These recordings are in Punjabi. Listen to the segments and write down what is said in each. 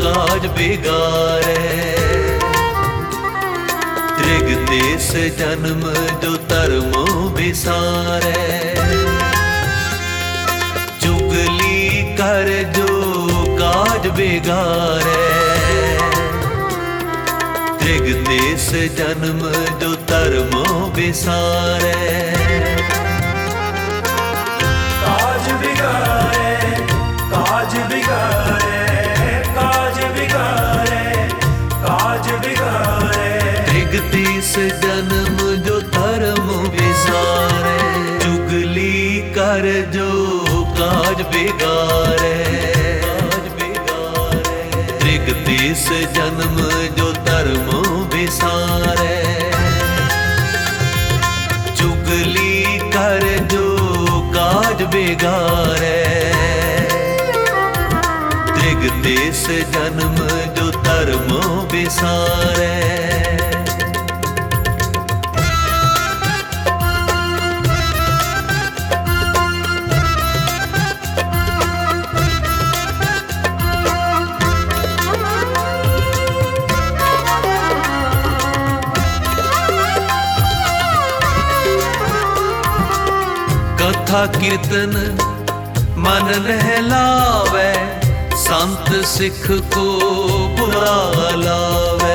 काज बिगाड़े। त्रिग देश जन्म जो धर्मो बिसारे। चुगली कर जो काज बिगाड़े। त्रिग देश जन्म जो धर्मो बिसारे। काज बिगाड़े, काज बिगाड़े, काज बिगाड़े, काज बिगाड़े। त्रिग देश जन्म जो धर्म बिसारे। चुगली कर जो काज बिगाड़े। त्रिग देश जन्म जो धर्मो बिसारे। चुगली कर जो काज बिगाड़े। त्रिग देश जन्म जो धर्मो बिसारे। कथा कीर्तन मन नहलावे। संत सिख को बुला लावे।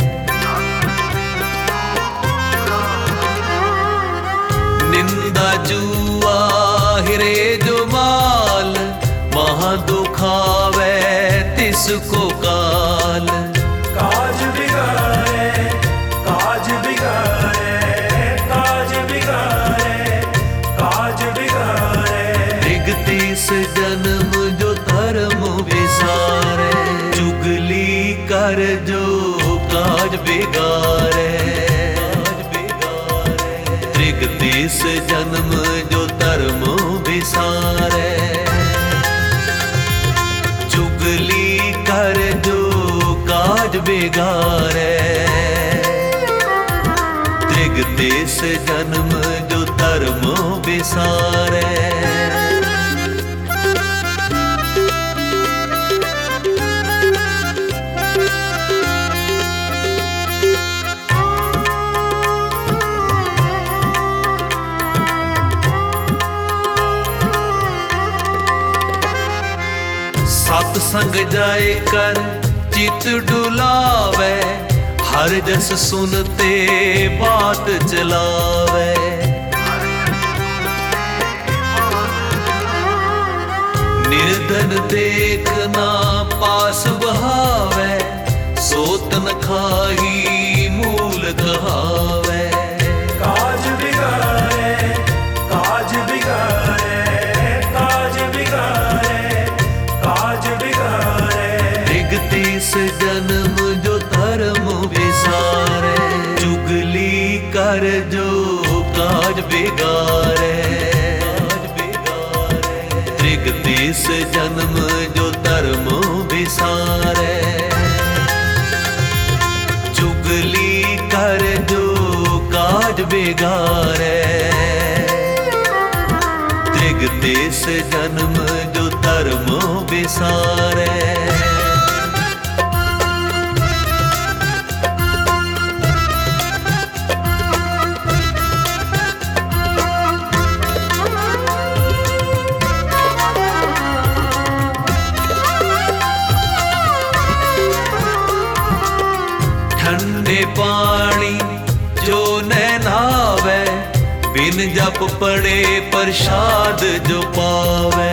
निंदा जुआ हिरे जो माल। महा दुखावे तिसको काल। काज बिगाड़े, काज बिगाड़े, काज बिगाड़े, काज बिगाड़े। त्रिग देश जन्म जो धर्म बिसारे। चुगली कर जो काज बिगाड़े। त्रिग देश जन्म जो धर्म बिसारे। चुगली कर जो काज बिगाड़े। त्रिग देश जन्म जो धर्म बिसारे। सत्संग जाए कर चित डुलावे। हर जस सुनते बात चलावे। निर्धन देखना पास बहावे। सोतन खाही मूल कहावे। काज बिगाड़े, काज बिगाड़े, काज बिगाड़े, काज बिगाड़े। त्रिग देश जन्म जो धर्म बिसारे। चुगली कर जो काज बिगाड़े। त्रिग देश जन्म जो धर्म बिसारे। चुगली कर जो काज बिगाड़े। त्रिग देश जन्म जो धर्म बिसारे। ठंडे पानी जो नहलावे। बिन जप पड़े प्रसाद जो पावे।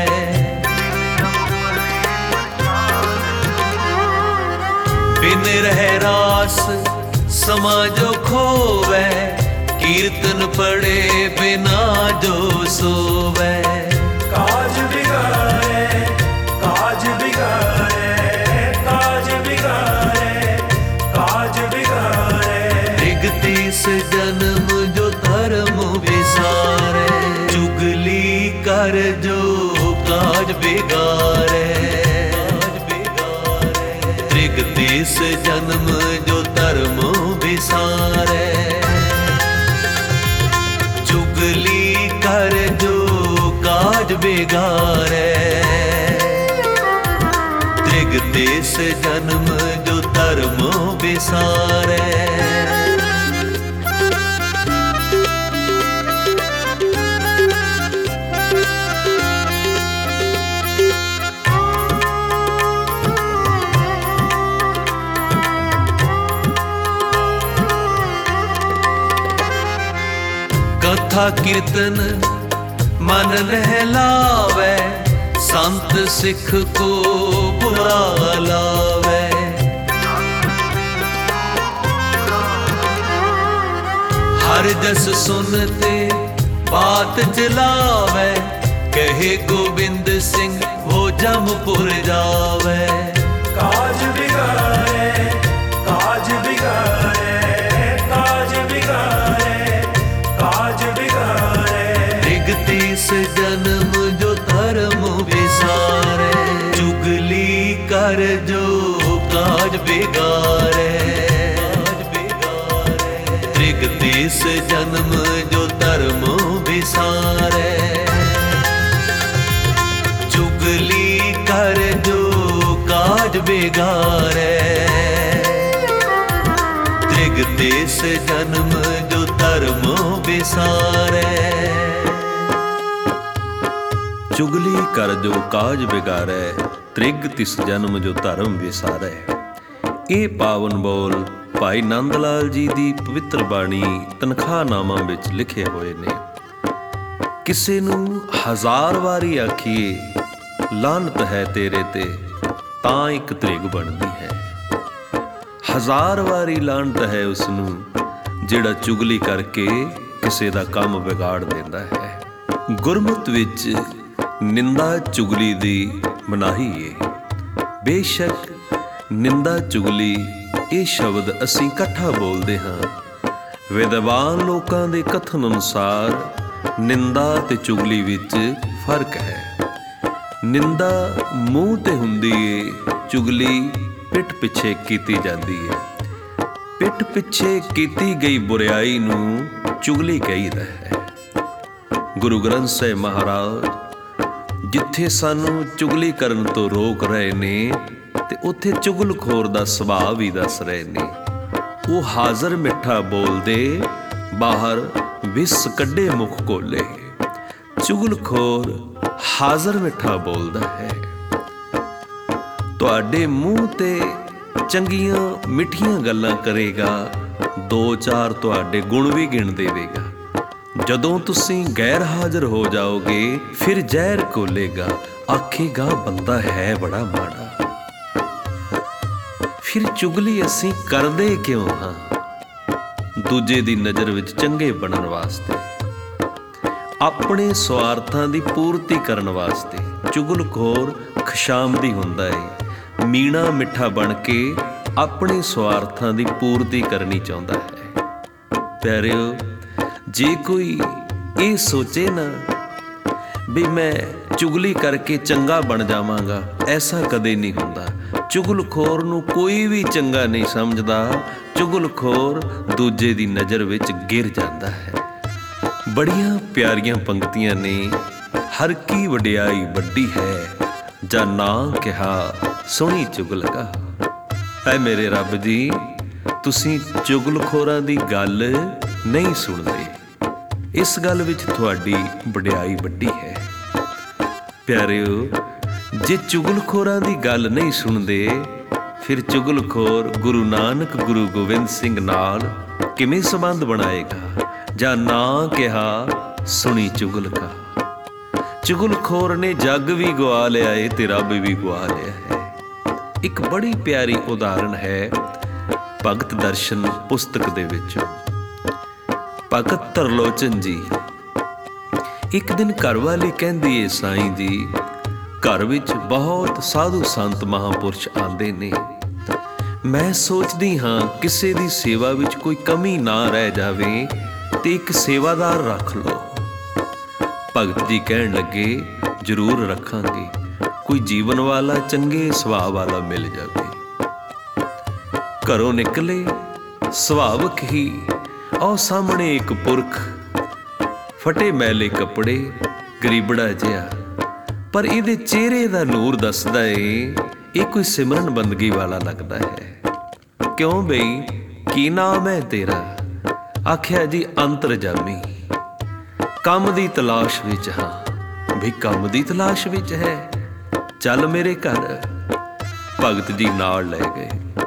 बिन रह रास समा जो खोवे। कीर्तन पड़े बिना जो सोवे। काज बिगाड़े, काज बिगाड़े, काज बिगाड़े, काज बिगाड़े। त्रिग देश जन्म जो धर्म बिसारे। चुगली कर जो काज बिगाड़े। त्रिग देश जन्म जो धर्म बिसारे। चुगली कर जो काज बिगाड़े। त्रिग ਤ੍ਰਿਗ ਤਿਸ ਜਨਮ ਜੋ ਧਰਮ ਵਿਸਾਰੈ। कथा कीर्तन मन नहलावै, संत सिख को बुला लावै। हर जस सुनते बात चलावै, कहे गोबिंद सिंह वो जमपुर जावै। काज बिगाड़े, काज बिगाड़े, काज बिगाड़े, काज बिगाड़े। तृग तीस जन्म जो धर्म विसारे, चुगली कर जो काज बिगाड़े। तृग तीस जन्म जो धर्म विसारे, चुगली कर जो काज बिगाड़े। तृग तीस जन्म जो धर्म विसारे। ਚੁਗਲੀ ਕਰ ਜੋ ਕਾਜ ਵਿਗਾਰੈ, ਤ੍ਰਿਗ ਤਿਸ ਜਨਮ ਜੋ ਧਰਮ ਵਿਸਾਰੈ। ਇਹ ਪਾਵਨ ਬੋਲ ਭਾਈ ਨੰਦ ਲਾਲ ਜੀ ਦੀ ਪਵਿੱਤਰ ਬਾਣੀ ਤਨਖਾਹਨਾਮਾ ਵਿੱਚ ਲਿਖੇ ਹੋਏ ਨੇ। ਕਿਸੇ ਨੂੰ 1000 ਵਾਰੀ ਆਖੀਏ ਲਾਹਨਤ ਹੈ ਤੇਰੇ ਤੇ, ਤਾਂ ਇੱਕ ਤ੍ਰਿਗ ਬਣਦੀ ਹੈ। 1000 ਵਾਰੀ ਲਾਹਨਤ ਹੈ ਉਸ ਨੂੰ ਜਿਹੜਾ ਚੁਗਲੀ ਕਰਕੇ ਕਿਸੇ ਦਾ ਕੰਮ ਵਿਗਾੜ ਦਿੰਦਾ ਹੈ। ਗੁਰਮਤ ਵਿੱਚ ਨਿੰਦਾ ਚੁਗਲੀ ਦੀ ਮਨਾਹੀ ਏ। ਬੇਸ਼ੱਕ ਨਿੰਦਾ ਚੁਗਲੀ ਇਹ ਸ਼ਬਦ ਅਸੀਂ ਇਕੱਠਾ ਬੋਲਦੇ ਹਾਂ। ਵਿਦਵਾਨ ਲੋਕਾਂ ਦੇ ਕਥਨ ਅਨੁਸਾਰ ਨਿੰਦਾ ਤੇ ਚੁਗਲੀ ਵਿੱਚ ਫਰਕ ਹੈ। ਨਿੰਦਾ ਮੂੰਹ ਤੇ ਹੁੰਦੀ ਏ, ਚੁਗਲੀ ਪਿੱਠ ਪਿੱਛੇ ਕੀਤੀ ਜਾਂਦੀ ਏ। ਪਿੱਠ ਪਿੱਛੇ ਕੀਤੀ ਗਈ ਬੁਰਾਈ ਨੂੰ ਚੁਗਲੀ ਕਹੀਦਾ ਹੈ। ਗੁਰੂ ਗ੍ਰੰਥ ਸਾਹਿਬ ਮਹਾਰਾਜ ਜਿੱਥੇ ਸਾਨੂੰ ਚੁਗਲੀ ਕਰਨ ਤੋਂ ਰੋਕ ਰਹੇ ਨੇ ਤੇ ਉੱਥੇ ਚੁਗਲਖੋਰ ਦਾ ਸੁਭਾਅ ਵੀ ਦੱਸ ਰਹੇ ਨੇ। ਉਹ ਹਾਜ਼ਰ ਮਿੱਠਾ ਬੋਲਦੇ, ਬਾਹਰ ਵਿਸ ਕੱਢੇ ਮੁਖ ਖੋਲੇ। ਚੁਗਲਖੋਰ ਹਾਜ਼ਰ ਮਿੱਠਾ ਬੋਲਦਾ ਹੈ। ਤੁਹਾਡੇ ਮੂੰਹ ਤੇ ਚੰਗੀਆਂ ਮਿੱਠੀਆਂ ਗੱਲਾਂ ਕਰੇਗਾ, 2-4 ਤੁਹਾਡੇ ਗੁਣ ਵੀ ਗਿਣ ਦੇਵੇਗਾ। ਜਦੋਂ ਤੁਸੀਂ ਗੈਰ ਹਾਜ਼ਰ ਹੋ ਜਾਓਗੇ ਫਿਰ ਜ਼ਹਿਰ ਘੋਲੇਗਾ, ਆਖੇਗਾ ਬੰਦਾ ਹੈ ਬੜਾ ਮਾੜਾ। ਫਿਰ ਚੁਗਲੀ ਅਸੀਂ ਕਰਦੇ ਕਿਉਂ ਹਾਂ? ਦੂਜੇ ਦੀ ਨਜ਼ਰ ਵਿੱਚ ਚੰਗੇ ਬਣਨ ਵਾਸਤੇ, ਆਪਣੇ ਸਵਾਰਥਾਂ ਦੀ ਪੂਰਤੀ ਕਰਨ ਵਾਸਤੇ। ਚੁਗਲਖੋਰ ਖੁਸ਼ਾਮਦੀ ਹੁੰਦਾ ਹੈ, ਮੀਣਾ ਮਿੱਠਾ ਬਣ ਕੇ ਆਪਣੇ ਸਵਾਰਥਾਂ ਦੀ ਪੂਰਤੀ ਕਰਨੀ ਚਾਹੁੰਦਾ ਹੈ। ਪਿਆਰਿਓ, ਜੇ ਕੋਈ ਇਹ ਸੋਚੇ ਨਾ ਵੀ ਮੈਂ ਚੁਗਲੀ ਕਰਕੇ ਚੰਗਾ ਬਣ ਜਾਵਾਂਗਾ, ਐਸਾ ਕਦੇ ਨਹੀਂ ਹੁੰਦਾ। ਚੁਗਲਖੋਰ ਨੂੰ ਕੋਈ ਵੀ ਚੰਗਾ ਨਹੀਂ ਸਮਝਦਾ। ਚੁਗਲਖੋਰ ਦੂਜੇ ਦੀ ਨਜ਼ਰ ਵਿੱਚ ਗਿਰ ਜਾਂਦਾ ਹੈ। ਬੜੀਆਂ ਪਿਆਰੀਆਂ ਪੰਕਤੀਆਂ ਨੇ। ਹਰ ਕੀ ਵਡਿਆਈ ਵੱਡੀ ਹੈ, ਜਾਂ ਨਾ ਕਿਹਾ ਸੋਹਣੀ ਚੁਗਲਗਾ। ਐ ਮੇਰੇ ਰੱਬ ਜੀ, ਤੁਸੀਂ ਚੁਗਲਖੋਰਾਂ ਦੀ ਗੱਲ ਨਹੀਂ ਸੁਣਦੇ। ਇਸ ਗੱਲ ਵਿੱਚ ਤੁਹਾਡੀ ਵਡਿਆਈ ਵੱਡੀ ਹੈ। ਪਿਆਰਿਓ, ਜੇ ਚੁਗਲਖੋਰਾਂ ਦੀ ਗੱਲ ਨਹੀਂ ਸੁਣਦੇ, ਫਿਰ ਚੁਗਲਖੋਰ ਗੁਰੂ ਨਾਨਕ ਗੁਰੂ ਗੋਬਿੰਦ ਸਿੰਘ ਨਾਲ ਕਿਵੇਂ ਸੰਬੰਧ ਬਣਾਏਗਾ? ਜਾਂ ਨਾ ਕਿਹਾ ਸੁਣੀ ਚੁਗਲਕਾ। ਚੁਗਲਖੋਰ ਨੇ ਜੱਗ ਵੀ ਗਵਾ ਲਿਆ ਏ ਤੇ ਰੱਬ ਵੀ ਗਵਾ ਲਿਆ ਹੈ। ਇੱਕ ਬੜੀ ਪਿਆਰੀ ਉਦਾਹਰਣ ਹੈ ਭਗਤ ਦਰਸ਼ਨ ਪੁਸਤਕ ਦੇ ਵਿੱਚ। ਭਗਤ ਤਰਲੋਚਨ ਜੀ, ਇੱਕ ਦਿਨ ਘਰਵਾਲੀ ਕਹਿੰਦੀ ਏ, ਸਾਈਂ ਜੀ, ਘਰ ਵਿੱਚ ਬਹੁਤ ਸਾਧੂ ਸੰਤ ਮਹਾਂਪੁਰਸ਼ ਆਉਂਦੇ ਨੇ। ਮੈਂ ਸੋਚਦੀ ਹਾਂ ਕਿਸੇ ਦੀ ਸੇਵਾ ਵਿੱਚ ਕੋਈ ਕਮੀ ਨਾ ਰਹਿ ਜਾਵੇ ਤੇ ਇੱਕ ਸੇਵਾਦਾਰ ਰੱਖ ਲਓ। ਭਗਤ ਜੀ ਕਹਿਣ ਲੱਗੇ, ਜ਼ਰੂਰ ਰੱਖਾਂਗੇ, ਕੋਈ ਜੀਵਨ ਵਾਲਾ ਚੰਗੇ ਸੁਭਾਅ ਵਾਲਾ ਮਿਲ ਜਾਵੇ। ਘਰੋਂ ਨਿਕਲੇ, ਸੁਭਾਵਕ ਹੀ ਉਹ ਸਾਹਮਣੇ ਇੱਕ ਪੁਰਖ, ਫਟੇ ਮੈਲੇ ਕੱਪੜੇ, ਗਰੀਬੜਾ ਜਿਹਾ, ਪਰ ਇਹਦੇ ਚਿਹਰੇ ਦਾ ਨੂਰ ਦੱਸਦਾ ਏ ਇਹ ਕੋਈ ਸਿਮਰਨ ਬੰਦਗੀ ਵਾਲਾ ਲੱਗਦਾ ਹੈ। ਕਿਉਂ ਬਈ ਕੀ ਨਾਮ ਹੈ ਤੇਰਾ? ਆਖਿਆ ਜੀ ਅੰਤਰਜਾਮੀ। ਕੰਮ ਦੀ ਤਲਾਸ਼ ਵਿੱਚ ਹਾਂ। ਵੀ ਕੰਮ ਦੀ ਤਲਾਸ਼ ਵਿੱਚ ਹੈ, ਚੱਲ ਮੇਰੇ ਘਰ। ਭਗਤ ਜੀ ਨਾਲ ਲੈ ਗਏ।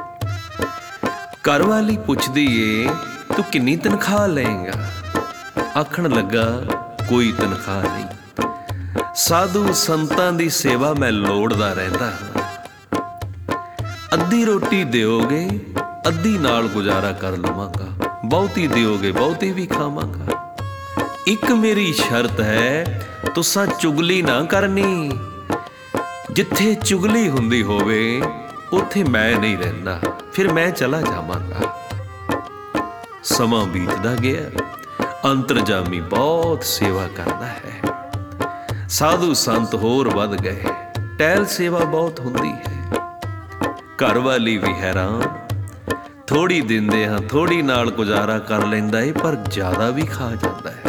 ਘਰ ਵਾਲੀ ਪੁੱਛਦੀ ਏ ਤੂੰ ਕਿੰਨੀ ਤਨਖਾਹ ਲਏਗਾ? ਆਖਣ ਲੱਗਾ ਕੋਈ ਤਨਖਾਹ ਨਹੀਂ, ਸਾਧੂ ਸੰਤਾਂ ਦੀ ਸੇਵਾ ਮੈਂ ਲੋੜਦਾ ਰਹਿੰਦਾ ਹਾਂ। ਅੱਧੀ ਰੋਟੀ ਦਿਓਗੇ, ਅੱਧੀ ਨਾਲ ਗੁਜ਼ਾਰਾ ਕਰ ਲਵਾਂਗਾ। ਬਹੁਤੀ ਦਿਓਗੇ, ਬਹੁਤੀ ਵੀ ਖਾਵਾਂਗਾ। ਇੱਕ ਮੇਰੀ ਸ਼ਰਤ ਹੈ, ਤੁਸਾਂ ਚੁਗਲੀ ਨਾ ਕਰਨੀ। ਜਿੱਥੇ ਚੁਗਲੀ ਹੁੰਦੀ ਹੋਵੇ ਉੱਥੇ ਮੈਂ ਨਹੀਂ ਰਹਿੰਦਾ, ਫਿਰ ਮੈਂ ਚਲਾ ਜਾਵਾਂਗਾ। ਸਮਾਂ ਬੀਤਦਾ ਗਿਆ। ਅੰਤਰਜਾਮੀ ਬਹੁਤ ਸੇਵਾ ਕਰਦਾ ਹੈ। ਸਾਧੂ ਸੰਤ ਹੋਰ ਵੱਧ ਗਏ। ਟਹਿਲ ਸੇਵਾ ਬਹੁਤ ਹੁੰਦੀ ਹੈ। ਘਰ ਵਾਲੀ ਵੀ ਹੈਰਾਨ। ਥੋੜੀ ਦਿੰਦੇ ਹਾਂ, ਥੋੜੀ ਨਾਲ ਗੁਜ਼ਾਰਾ ਕਰ ਲੈਂਦਾ ਏ, ਪਰ ਜ਼ਿਆਦਾ ਵੀ ਖਾ ਜਾਂਦਾ ਹੈ।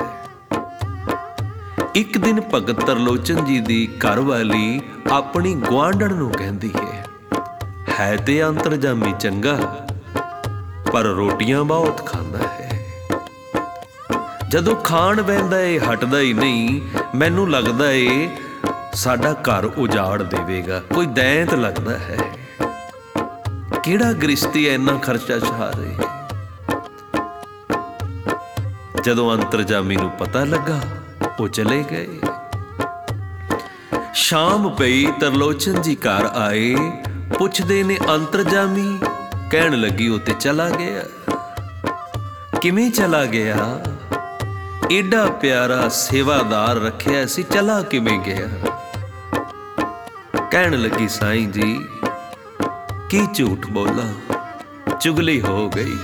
ਇੱਕ ਦਿਨ ਭਗਤ ਤਰਲੋਚਨ ਜੀ ਦੀ ਘਰ ਵਾਲੀ ਆਪਣੀ ਗੁਆਂਢਣ ਨੂੰ ਕਹਿੰਦੀ ਹੈ ਤੇ ਅੰਤਰਜਾਮੀ ਚੰਗਾ, ਪਰ ਰੋਟੀਆਂ ਬਹੁਤ ਖਾਂਦਾ ਹੈ। ਜਦੋਂ ਖਾਣ ਬਹਿੰਦਾ ਏ ਹਟਦਾ ਹੀ ਨਹੀਂ। ਮੈਨੂੰ ਲੱਗਦਾ ਏ ਸਾਡਾ ਘਰ ਉਜਾੜ ਦੇਵੇਗਾ। ਕੋਈ ਦੈਂਤ ਲੱਗਦਾ ਹੈ। ਕਿਹੜਾ ਗ੍ਰਿਸ਼ਤੀ ਇੰਨਾ ਖਰਚਾ ਛਾ ਰਹੇ? ਜਦੋਂ ਅੰਤਰਜਾਮੀ ਨੂੰ ਪਤਾ ਲੱਗਾ, ਉਹ ਚਲੇ ਗਏ। ਸ਼ਾਮ ਪਈ, ਤਰਲੋਚਨ ਜੀ ਘਰ ਆਏ। ਪੁੱਛਦੇ ਨੇ ਅੰਤਰਜਾਮੀ? ਕਹਿਣ ਲੱਗੀ ਉਹ ਤੇ ਚਲਾ ਗਿਆ। ਕਿਵੇਂ ਚਲਾ ਗਿਆ? ਏਡਾ ਪਿਆਰਾ ਸੇਵਾਦਾਰ ਰੱਖਿਆ ਸੀ, ਚਲਾ ਕਿਵੇਂ ਗਿਆ? ਕਹਿਣ ਲੱਗੀ ਸਾਈਂ ਜੀ ਕੀ ਝੂਠ ਬੋਲਾਂ, ਚੁਗਲੀ ਹੋ ਗਈ।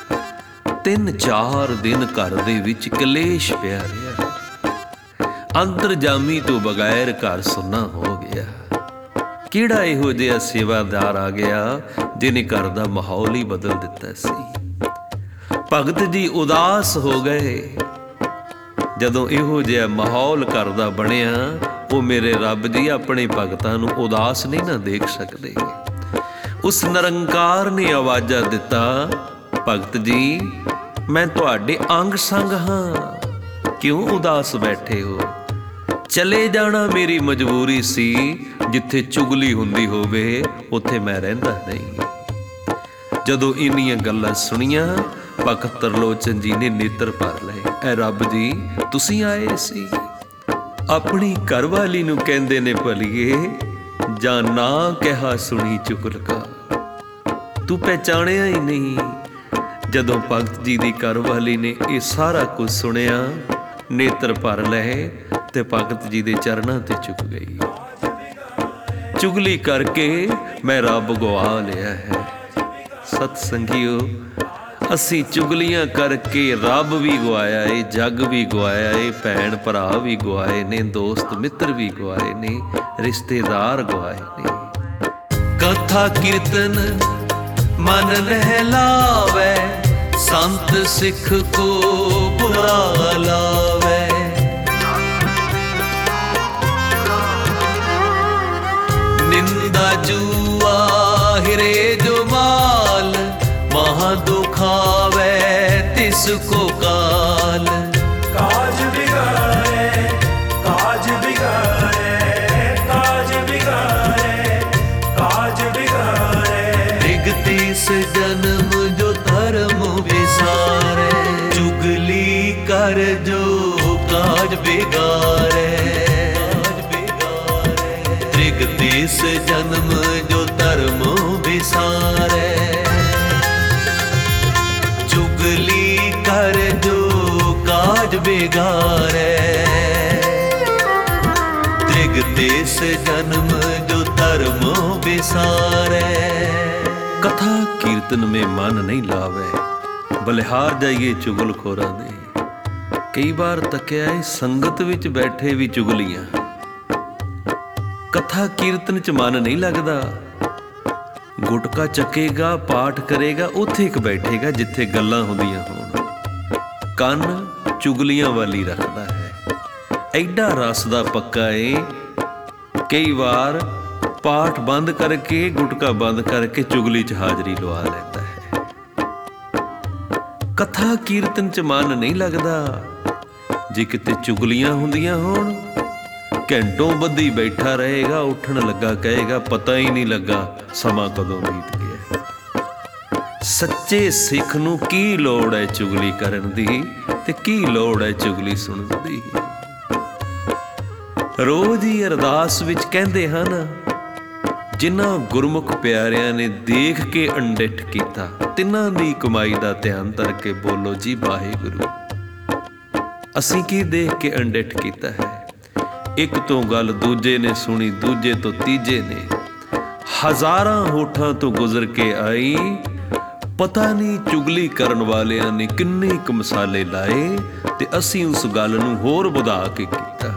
3-4 ਦਿਨ ਘਰ ਦੇ ਵਿੱਚ ਕਲੇਸ਼ ਪਿਆ ਰਿਹਾ। ਅੰਤਰਜਾਮੀ ਤੋਂ ਬਗੈਰ ਘਰ ਸੁੰਨਾ ਹੋ ਗਿਆ। ਕਿਹੜਾ ਇਹੋ ਜਿਹਾ ਸੇਵਾਦਾਰ ਆ ਗਿਆ ਜਿਹਨੇ ਘਰ ਦਾ ਮਾਹੌਲ ਹੀ ਬਦਲ ਦਿੱਤਾ ਸੀ। ਭਗਤ ਜੀ ਉਦਾਸ ਹੋ ਗਏ। ਜਦੋਂ ਇਹੋ ਜਿਹਾ ਮਾਹੌਲ ਘਰ ਦਾ ਬਣਿਆ, ਉਹ ਮੇਰੇ ਰੱਬ ਜੀ ਆਪਣੇ ਭਗਤਾਂ ਨੂੰ ਉਦਾਸ ਨਹੀਂ ਨਾ ਦੇਖ ਸਕਦੇ। ਉਸ ਨਿਰੰਕਾਰ ਨੇ ਆਵਾਜ਼ਾਂ ਦਿੱਤਾ, ਭਗਤ ਜੀ ਮੈਂ ਤੁਹਾਡੇ ਅੰਗ ਸੰਗ ਹਾਂ, ਕਿਉਂ ਉਦਾਸ ਬੈਠੇ ਹੋ? ਚਲੇ ਜਾਣਾ ਮੇਰੀ ਮਜਬੂਰੀ ਸੀ। ਜਿੱਥੇ ਚੁਗਲੀ ਹੁੰਦੀ ਹੋਵੇ ਉੱਥੇ ਮੈਂ ਰਹਿੰਦਾ ਨਹੀਂ। ਜਦੋਂ ਇੰਨੀਆਂ ਗੱਲਾਂ ਸੁਣੀਆਂ, ਭਗਤ ਤਰਲੋਚਨ ਜੀ ਨੇ ਨੇਤਰ ਭਰ ਲਏ। ਐ ਰੱਬ ਜੀ ਤੁਸੀਂ ਆਏ ਸੀ। ਆਪਣੀ ਘਰਵਾਲੀ ਨੂੰ ਕਹਿੰਦੇ ਨੇ ਭਲੀਏ, ਜਾਂ ਨਾ ਕਿਹਾ ਸੁਣੀ ਚੁਗਲਕਾ, ਤੂੰ ਪਹਿਚਾਣਿਆ ਹੀ ਨਹੀਂ। ਜਦੋਂ ਭਗਤ ਜੀ ਦੀ ਘਰਵਾਲੀ ਨੇ ਇਹ ਸਾਰਾ ਕੁਝ ਸੁਣਿਆ, ਨੇਤਰ ਭਰ ਲਏ ਤੇ ਭਗਤ ਜੀ ਦੇ ਚਰਨਾਂ ਤੇ ਝੁਕ ਗਈ। ਚੁਗਲੀ ਕਰਕੇ ਮੈਂ ਰੱਬ ਗਵਾ ਲਿਆ ਹੈ। ਸਤ ਸੰਗੀਓ, ਅਸੀਂ ਚੁਗਲੀਆਂ ਕਰਕੇ ਰੱਬ ਵੀ ਗਵਾਇਆ ਏ, ਜੱਗ ਵੀ ਗਵਾਇਆ ਏ, ਭੈਣ ਭਰਾ ਵੀ ਗਵਾਏ ਨੇ, ਦੋਸਤ ਮਿੱਤਰ ਵੀ ਗਵਾਏ ਨੇ, ਰਿਸ਼ਤੇਦਾਰ ਗਵਾਏ ਨੇ। ਕਥਾ ਕੀਰਤਨ ਮਨ ਨਹਿਲਾਵੇ, ਸੰਤ ਸਿੱਖ ਕੋ ਬੁਲਾ ਲਾਵੇ। ਨਿੰਦਾ ਜੂਆ ਹਿਰੇ ਜੋ ਮਾਲ, ਮਹਾ ਦੁਖਾਵੇ ਤਿਸ ਕੋ ਕਾਲ। काज बिगाड़े, काज बिगाड़े, काज बिगाड़े, काज बिगाड़े। निगतीस जन्म जो धर्म विसारे, चुगली कर जो काज बिगाड़े। निगतीस जन्म जो धर्म विसारे, चुगली कर जो काज बिगाड़े। त्रिगतिस जन्म जो धर्म विसारे। कथा कीर्तन में मन नहीं लावे, बलिहार जाइए चुगलखोरां दे। कई बार तकिया है संगत विच बैठे भी चुगलियां। कथा कीर्तन च मन नहीं लगदा। गुटका चकेगा, पाठ करेगा, उत्थे एक बैठेगा जिथे गल्लां हुंदियां होण। ਕੰਨ ਚੁਗਲੀਆਂ ਵਾਲੀ ਰੱਖਦਾ ਹੈ। ਐਡਾ ਰਸ ਦਾ ਪੱਕਾ ਏ। ਕਈ ਵਾਰ ਪਾਠ ਬੰਦ ਕਰਕੇ, ਗੁਟਕਾ ਬੰਦ ਕਰਕੇ ਚੁਗਲੀ 'ਚ ਹਾਜ਼ਰੀ ਲਵਾ ਲੈਂਦਾ ਹੈ। ਕਥਾ ਕੀਰਤਨ 'ਚ ਮਨ ਨਹੀਂ ਲੱਗਦਾ। ਜੇ ਕਿਤੇ ਚੁਗਲੀਆਂ ਹੁੰਦੀਆਂ ਹੋਣ, ਘੰਟੋਂ ਬੱਧੀ ਬੈਠਾ ਰਹੇਗਾ, ਉੱਠਣ ਲੱਗਾ ਕਹੇਗਾ ਪਤਾ ਹੀ ਨਹੀਂ ਲੱਗਾ ਸਮਾਂ ਕਦੋਂ ਬੀਤ ਗਿਆ। ਸੱਚੇ ਸਿੱਖ ਨੂੰ ਕੀ ਲੋੜ ਹੈ ਚੁਗਲੀ ਕਰਨ ਦੀ, ਤੇ ਕੀ ਲੋੜ ਹੈ ਚੁਗਲੀ ਸੁਣਨ ਦੀ। ਰੋਜ਼ ਹੀ ਅਰਦਾਸ ਵਿੱਚ ਕਹਿੰਦੇ ਹਨ, ਜਿਨ੍ਹਾਂ ਗੁਰਮੁਖ ਪਿਆਰਿਆਂ ਨੇ ਦੇਖ ਕੇ ਅੰਡਿਠ ਕੀਤਾ, ਤਿੰਨਾਂ ਦੀ ਕਮਾਈ ਦਾ ਧਿਆਨ ਧਰ ਕੇ ਬੋਲੋ ਜੀ ਵਾਹਿਗੁਰੂ। ਅਸੀਂ ਕੀ ਦੇਖ ਕੇ ਅੰਡਿਠ ਕੀਤਾ ਹੈ? ਇੱਕ ਤੋਂ ਗੱਲ ਦੂਜੇ ਨੇ ਸੁਣੀ, ਦੂਜੇ ਤੋਂ ਤੀਜੇ ਨੇ, ਹਜ਼ਾਰਾਂ ਹੋਠਾਂ ਤੋਂ ਗੁਜ਼ਰ ਕੇ ਆਈ। ਪਤਾ ਨਹੀਂ ਚੁਗਲੀ ਕਰਨ ਵਾਲਿਆਂ ਨੇ ਕਿੰਨੇ ਕੁ ਮਸਾਲੇ ਲਾਏ ਤੇ ਅਸੀਂ ਉਸ ਗੱਲ ਨੂੰ ਹੋਰ ਵਧਾ ਕੇ ਕੀਤਾ।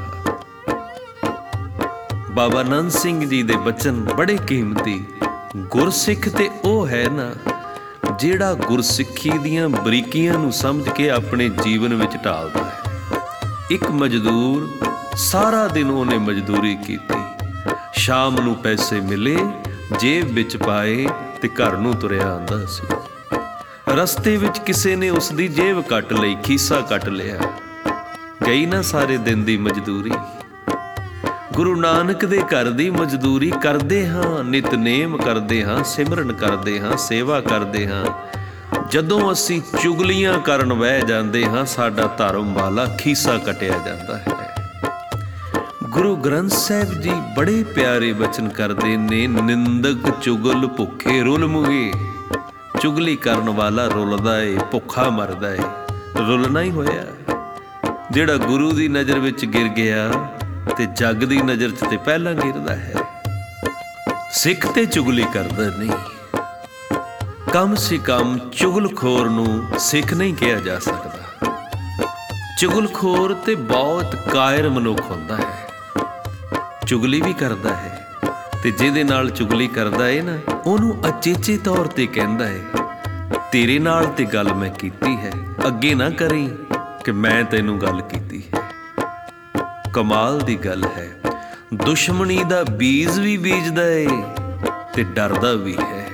ਬਾਬਾ ਨੰਦ ਸਿੰਘ ਜੀ ਦੇ ਬਚਨ ਬੜੇ ਕੀਮਤੀ। ਗੁਰਸਿੱਖ ਤੇ ਉਹ ਹੈ ਨਾ ਜਿਹੜਾ ਗੁਰਸਿੱਖੀ ਦੀਆਂ ਬਰੀਕੀਆਂ ਨੂੰ ਸਮਝ ਕੇ ਆਪਣੇ ਜੀਵਨ ਵਿੱਚ ਢਾਲਦਾ ਹੈ। ਇੱਕ ਮਜ਼ਦੂਰ, ਸਾਰਾ ਦਿਨ ਉਹਨੇ ਮਜ਼ਦੂਰੀ ਕੀਤੀ, ਸ਼ਾਮ ਨੂੰ ਪੈਸੇ ਮਿਲੇ, ਜੇਬ ਵਿੱਚ ਪਾਏ ਤੇ ਘਰ ਨੂੰ ਤੁਰਿਆ ਆਉਂਦਾ ਸੀ। ਰਸਤੇ ਵਿੱਚ ਕਿਸੇ ਨੇ ਉਸ ਦੀ ਜੇਬ ਕੱਟ ਲਈ, ਖੀਸਾ ਕੱਟ ਲਿਆ, ਗਈ ਨਾ ਸਾਰੇ ਦਿਨ ਦੀ ਮਜ਼ਦੂਰੀ। ਗੁਰੂ ਨਾਨਕ ਦੇ ਘਰ ਦੀ ਮਜ਼ਦੂਰੀ ਕਰਦੇ ਹਾਂ, ਨਿਤਨੇਮ ਕਰਦੇ ਹਾਂ, ਸਿਮਰਨ ਕਰਦੇ ਹਾਂ, ਸੇਵਾ ਕਰਦੇ ਹਾਂ। ਜਦੋਂ ਅਸੀਂ ਚੁਗਲੀਆਂ ਕਰਨ ਬਹਿ ਜਾਂਦੇ ਹਾਂ, ਸਾਡਾ ਧਰਮ ਵਾਲਾ ਖੀਸਾ ਕੱਟਿਆ ਜਾਂਦਾ ਹੈ। ਗੁਰੂ ਗ੍ਰੰਥ ਸਾਹਿਬ ਜੀ ਬੜੇ ਪਿਆਰੇ ਬਚਨ ਕਰਦੇ ਨੇ, ਨਿੰਦਕ ਚੁਗਲ ਭੁੱਖੇ ਰੁਲ ਮੁਗੇ। ਚੁਗਲੀ ਕਰਨ ਵਾਲਾ ਰੁਲਦਾ ਏ, ਭੁੱਖਾ ਮਰਦਾ ਏ। ਰੁਲਣਾ ਹੀ ਹੋਇਆ। ਜਿਹੜਾ ਗੁਰੂ ਦੀ ਨਜ਼ਰ ਵਿੱਚ ਗਿਰ ਗਿਆ ਤੇ ਜੱਗ ਦੀ ਨਜ਼ਰ 'ਚ ਤੇ ਪਹਿਲਾਂ ਗਿਰਦਾ ਹੈ। ਸਿੱਖ ਤੇ ਚੁਗਲੀ ਕਰਦਾ ਨਹੀਂ। ਕਮ ਸੇ ਕਮ ਚੁਗਲਖੋਰ ਨੂੰ ਸਿੱਖ ਨਹੀਂ ਕਿਹਾ ਜਾ ਸਕਦਾ। ਚੁਗਲਖੋਰ ਤੇ ਬਹੁਤ ਕਾਇਰ ਮਨੁੱਖ ਹੁੰਦਾ ਹੈ। ਚੁਗਲੀ ਵੀ ਕਰਦਾ ਹੈ ਤੇ ਜਿਹਦੇ ਨਾਲ ਚੁਗਲੀ ਕਰਦਾ ਏ ਨਾ, ਉਹਨੂੰ ਅਚੇਚੇ ਤੌਰ ਤੇ ਕਹਿੰਦਾ ਹੈ, ਤੇਰੇ ਨਾਲ ਤੇ ਗੱਲ ਮੈਂ ਕੀਤੀ ਹੈ, ਅੱਗੇ ਨਾ ਕਰੀ ਕਿ ਮੈਂ ਤੈਨੂੰ ਗੱਲ ਕੀਤੀ ਹੈ। ਕਮਾਲ ਦੀ ਗੱਲ ਹੈ, ਦੁਸ਼ਮਣੀ ਦਾ ਬੀਜ ਵੀ ਬੀਜਦਾ ਏ ਤੇ ਡਰਦਾ ਵੀ ਹੈ।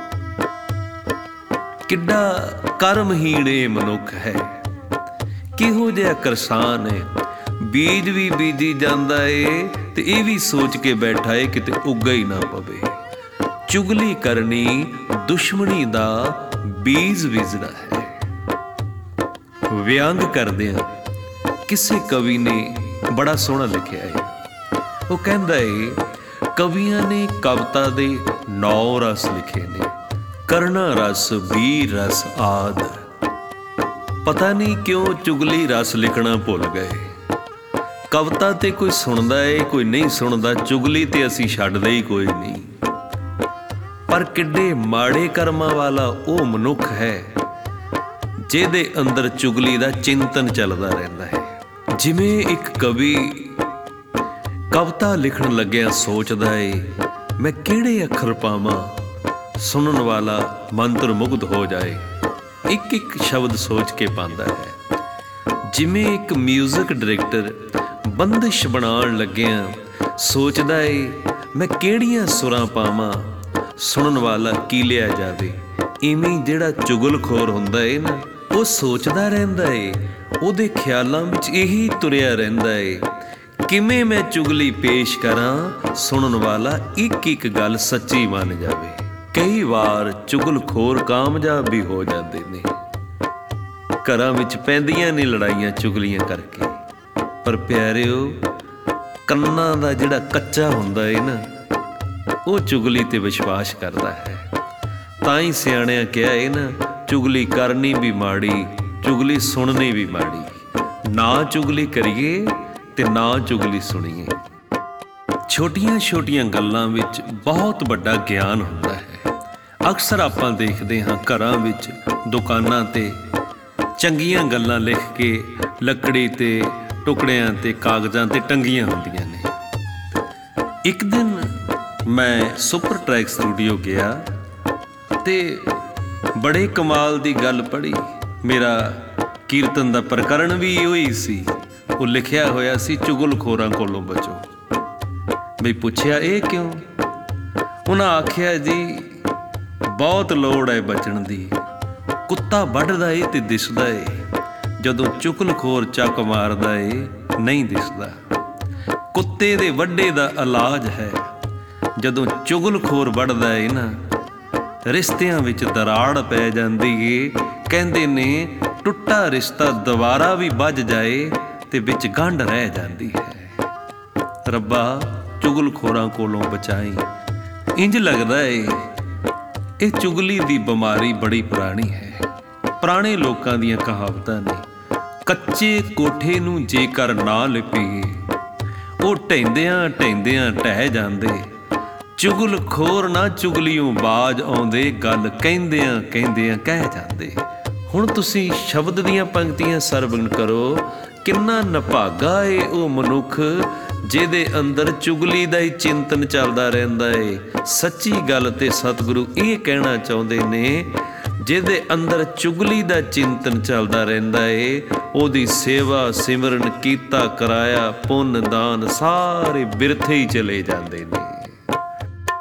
ਕਿੱਡਾ ਕਰਮਹੀਣ ਇਹ ਮਨੁੱਖ ਹੈ, ਕਿਹੋ ਜਿਹਾ ਕਰਸਾਨ ਹੈ। ਬੀਜ ਵੀ ਬੀਜੀ ਜਾਂਦਾ ਏ ਤੇ ਇਹ ਵੀ ਸੋਚ ਕੇ ਬੈਠਾ ਏ ਕਿਤੇ ਉੱਗਾ ਹੀ ਨਾ ਪਵੇ। ਚੁਗਲੀ ਕਰਨੀ ਦੁਸ਼ਮਣੀ ਦਾ ਬੀਜ ਬੀਜਣਾ ਹੈ। ਵਿਅੰਗ ਕਰਦਿਆਂ ਕਿਸੇ ਕਵੀ ਨੇ ਬੜਾ ਸੋਹਣਾ ਲਿਖਿਆ ਹੈ। ਉਹ ਕਹਿੰਦਾ ਏ, ਕਵੀਆਂ ਨੇ ਕਵਿਤਾ ਦੇ 9 ਰਸ ਲਿਖੇ ਨੇ, ਕਰਨਾ ਰਸ, ਵੀਰ ਰਸ ਆਦਿ। ਪਤਾ ਨਹੀਂ ਕਿਉਂ ਚੁਗਲੀ ਰਸ ਲਿਖਣਾ ਭੁੱਲ ਗਏ। ਕਵਿਤਾ ਤੇ ਕੋਈ ਸੁਣਦਾ ਏ, ਕੋਈ ਨਹੀਂ ਸੁਣਦਾ। ਚੁਗਲੀ ਤੇ ਅਸੀਂ ਛੱਡਦੇ ਹੀ ਕੋਈ ਨਹੀਂ। ਪਰ ਕਿੱਡੇ ਮਾੜੇ ਕਰਮਾਂ ਵਾਲਾ ਉਹ ਮਨੁੱਖ ਹੈ ਜਿਹਦੇ ਅੰਦਰ ਚੁਗਲੀ ਦਾ ਚਿੰਤਨ ਚੱਲਦਾ ਰਹਿੰਦਾ ਹੈ। ਜਿਵੇਂ ਇੱਕ ਕਵੀ ਕਵਿਤਾ ਲਿਖਣ ਲੱਗਿਆ ਸੋਚਦਾ ਏ, ਮੈਂ ਕਿਹੜੇ ਅੱਖਰ ਪਾਵਾਂ, ਸੁਣਨ ਵਾਲਾ ਮੰਤਰ ਮੁਗਧ ਹੋ ਜਾਏ। ਇੱਕ ਇੱਕ ਸ਼ਬਦ ਸੋਚ ਕੇ ਪਾਉਂਦਾ ਹੈ। ਜਿਵੇਂ ਇੱਕ ਮਿਊਜ਼ਿਕ ਡਾਇਰੈਕਟਰ ਬੰਦਿਸ਼ ਬਣਾਉਣ ਲੱਗਿਆ ਸੋਚਦਾ ਏ, ਮੈਂ ਕਿਹੜੀਆਂ ਸੁਰਾਂ ਪਾਵਾਂ, ਸੁਣਨ ਵਾਲਾ ਕੀ ਲਿਆ ਜਾਵੇ। ਇਵੇਂ ਜਿਹੜਾ ਚੁਗਲਖੋਰ ਹੁੰਦਾ ਏ ਨਾ, ਉਹ ਸੋਚਦਾ ਰਹਿੰਦਾ ਏ, ਉਹਦੇ ਖਿਆਲਾਂ ਵਿੱਚ ਇਹੀ ਤੁਰਿਆ ਰਹਿੰਦਾ ਏ, ਕਿਵੇਂ ਮੈਂ ਚੁਗਲੀ ਪੇਸ਼ ਕਰਾਂ, ਸੁਣਨ ਵਾਲਾ ਇੱਕ ਇੱਕ ਗੱਲ ਸੱਚੀ ਮੰਨ ਜਾਵੇ। ਕਈ ਵਾਰ ਚੁਗਲਖੋਰ ਕਾਮਯਾਬ ਵੀ ਹੋ ਜਾਂਦੇ ਨੇ। ਘਰਾਂ ਵਿੱਚ ਪੈਂਦੀਆਂ ਨੇ ਲੜਾਈਆਂ ਚੁਗਲੀਆਂ ਕਰਕੇ। ਪਰ ਪਿਆਰਿਓ, ਕੰਨਾਂ ਦਾ ਜਿਹੜਾ ਕੱਚਾ ਹੁੰਦਾ ਏ ਨਾ, ਉਹ ਚੁਗਲੀ ਤੇ ਵਿਸ਼ਵਾਸ ਕਰਦਾ ਹੈ। ਤਾਂ ਹੀ ਸਿਆਣਿਆਂ ਕਿਹਾ ਏ ਨਾ, ਚੁਗਲੀ ਕਰਨੀ ਵੀ ਮਾੜੀ, ਚੁਗਲੀ ਸੁਣਨੀ ਵੀ ਮਾੜੀ। ਨਾ ਚੁਗਲੀ ਕਰੀਏ ਤੇ ਨਾ ਚੁਗਲੀ ਸੁਣੀਏ। ਛੋਟੀਆਂ ਛੋਟੀਆਂ ਗੱਲਾਂ ਵਿੱਚ ਬਹੁਤ ਵੱਡਾ ਗਿਆਨ ਹੁੰਦਾ ਹੈ। ਅਕਸਰ ਆਪਾਂ ਦੇਖਦੇ ਹਾਂ ਘਰਾਂ ਵਿੱਚ, ਦੁਕਾਨਾਂ ਤੇ ਚੰਗੀਆਂ ਗੱਲਾਂ ਲਿਖ ਕੇ ਲੱਕੜੀ ਤੇ, ਟੁਕੜਿਆਂ ਤੇ, ਕਾਗਜ਼ਾਂ ਤੇ ਟੰਗੀਆਂ ਹੁੰਦੀਆਂ ਨੇ। ਇੱਕ ਦਿਨ ਮੈਂ ਸੁਪਰ ਟਰੈਕ ਸਟੂਡੀਓ ਗਿਆ ਤੇ ਬੜੇ ਕਮਾਲ ਦੀ ਗੱਲ ਪੜ੍ਹੀ। ਮੇਰਾ ਕੀਰਤਨ ਦਾ ਪ੍ਰਕਰਨ ਵੀ ਇਹੋ ਹੀ ਸੀ। ਉਹ ਲਿਖਿਆ ਹੋਇਆ ਸੀ, ਚੁਗਲਖੋਰਾਂ ਕੋਲੋਂ ਬਚੋ। ਮੈਂ ਪੁੱਛਿਆ ਇਹ ਕਿਉਂ? ਉਹਨਾਂ ਆਖਿਆ ਜੀ ਬਹੁਤ ਲੋੜ ਹੈ ਬਚਣ ਦੀ, ਕੁੱਤਾ ਵੱਢਦਾ ਏ ਤੇ ਦਿਸਦਾ ਏ, ਜਦੋਂ ਚੁਗਲਖੋਰ ਚੱਕ ਮਾਰਦਾ ਏ ਨਹੀਂ ਦਿਸਦਾ। ਕੁੱਤੇ ਦੇ ਵੱਢੇ ਦਾ ਇਲਾਜ ਹੈ, ਜਦੋਂ ਚੁਗਲਖੋਰ ਵੱਢਦਾ ਏ ਨਾ ਰਿਸ਼ਤਿਆਂ ਵਿੱਚ ਦਰਾੜ ਪੈ ਜਾਂਦੀ ਏ। ਕਹਿੰਦੇ ਨੇ ਟੁੱਟਾ ਰਿਸ਼ਤਾ ਦੁਬਾਰਾ ਵੀ ਵੱਜ ਜਾਏ ਤੇ ਵਿੱਚ ਗੰਢ ਰਹਿ ਜਾਂਦੀ ਹੈ। ਰੱਬਾ ਚੁਗਲਖੋਰਾਂ ਕੋਲੋਂ ਬਚਾਈ। ਇੰਜ ਲੱਗਦਾ ਏ ਇਹ ਚੁਗਲੀ ਦੀ ਬਿਮਾਰੀ ਬੜੀ ਪੁਰਾਣੀ ਹੈ। ਪੁਰਾਣੇ ਲੋਕਾਂ ਦੀਆਂ ਕਹਾਵਤਾਂ ਨੇ, ਕੱਚੇ ਕੋਠੇ ਨੂੰ ਜੇਕਰ ਨਾ ਲਿਪੀਏ ਉਹ ਢਹਿੰਦਿਆਂ ਢਹਿੰਦਿਆਂ ਢਹਿ ਜਾਂਦੇ। ਚੁਗਲਖੋਰ ਨਾ ਚੁਗਲੀਓਂ ਬਾਜ ਆਉਂਦੇ, ਗੱਲ ਕਹਿੰਦਿਆਂ ਕਹਿੰਦਿਆਂ ਕਹਿ ਜਾਂਦੇ। ਹੁਣ ਤੁਸੀਂ ਸ਼ਬਦ ਦੀਆਂ ਪੰਕਤੀਆਂ ਸਰਵਣ ਕਰੋ। ਕਿੰਨਾ ਨਿਭਾਗਾ ਏ ਉਹ ਮਨੁੱਖ ਜਿਹਦੇ ਅੰਦਰ ਚੁਗਲੀ ਦਾ ਹੀ ਚਿੰਤਨ ਚੱਲਦਾ ਰਹਿੰਦਾ ਏ। ਸੱਚੀ ਗੱਲ ਤੇ ਸਤਿਗੁਰੂ ਇਹ ਕਹਿਣਾ ਚਾਹੁੰਦੇ ਨੇ, ਜਿਹਦੇ ਅੰਦਰ ਚੁਗਲੀ ਦਾ ਚਿੰਤਨ ਚੱਲਦਾ ਰਹਿੰਦਾ ਏ ਉਹਦੀ ਸੇਵਾ ਸਿਮਰਨ ਕੀਤਾ ਕਰਾਇਆ ਪੁੰਨ ਦਾਨ ਸਾਰੇ ਬਿਰਥੇ ਹੀ ਚਲੇ ਜਾਂਦੇ ਨੇ।